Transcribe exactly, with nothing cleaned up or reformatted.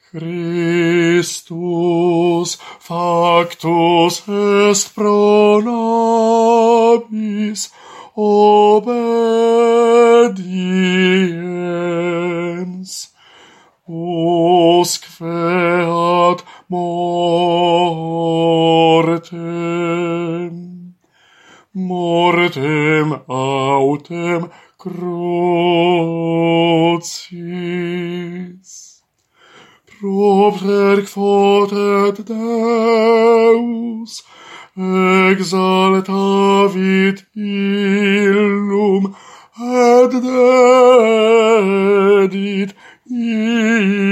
Christus factus est pro nobis obediens, usque ad mortem, mortem autem crucis. Propter quoted Deus, exaltavit illum, et dedit